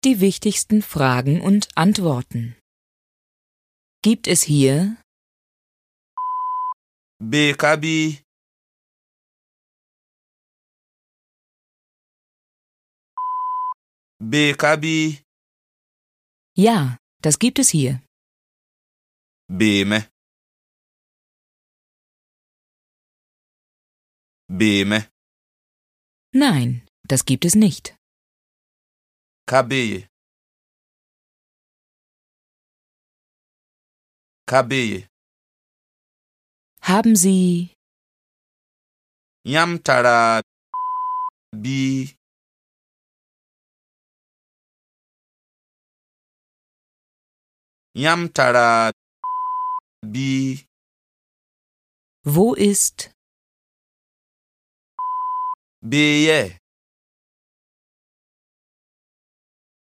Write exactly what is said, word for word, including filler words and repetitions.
die wichtigsten Fragen und Antworten. Gibt es hier Bekabi. Bekabi. Ja, das gibt es hier. Beme. Beme. Nein, das gibt es nicht. Kabeye. Kabeye. Haben Sie Yamtara bi. Yamtara bi. Wo ist Beye.